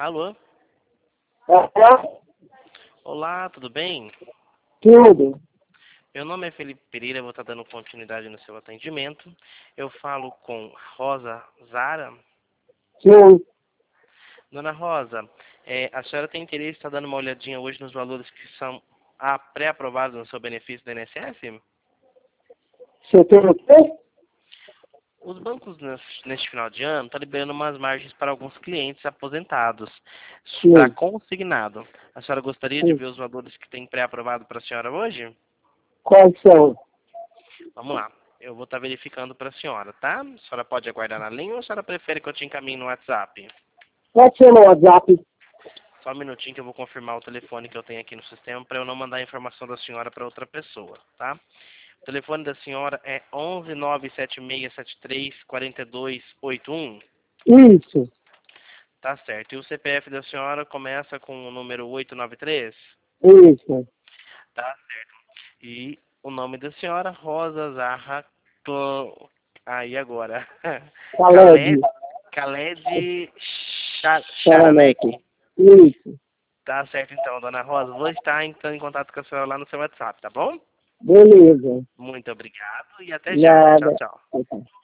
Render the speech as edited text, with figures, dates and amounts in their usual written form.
Alô? Alô? Olá, tudo bem? Tudo. Meu nome é Felipe Pereira, vou estar dando continuidade no seu atendimento. Eu falo com Rosa Zara. Sim. Dona Rosa, a senhora tem interesse em estar dando uma olhadinha hoje nos valores que são pré-aprovados no seu benefício do INSS? Você tem o quê? Os bancos neste final de ano estão liberando umas margens para alguns clientes aposentados, para Sim. consignado. A senhora gostaria de Sim. ver os valores que tem pré-aprovado para a senhora hoje? Quais são? Vamos lá. Eu vou estar verificando para a senhora, tá? A senhora pode aguardar na linha ou a senhora prefere que eu te encaminhe no WhatsApp? Pode ser no WhatsApp. Só um minutinho que eu vou confirmar o telefone que eu tenho aqui no sistema para eu não mandar a informação da senhora para outra pessoa, tá? O telefone da senhora é 11 97673 4281. Isso. Tá certo. E o CPF da senhora começa com o número 893? Isso. Tá certo. E o nome da senhora, Rosa Zarra. Aí agora. Khaled. Khaled Charaneque. Charanek. Isso. Tá certo então, dona Rosa. Vou estar entrando em contato com a senhora lá no seu WhatsApp, tá bom? Beleza. Muito obrigado e até já. Tchau, Nada. tchau.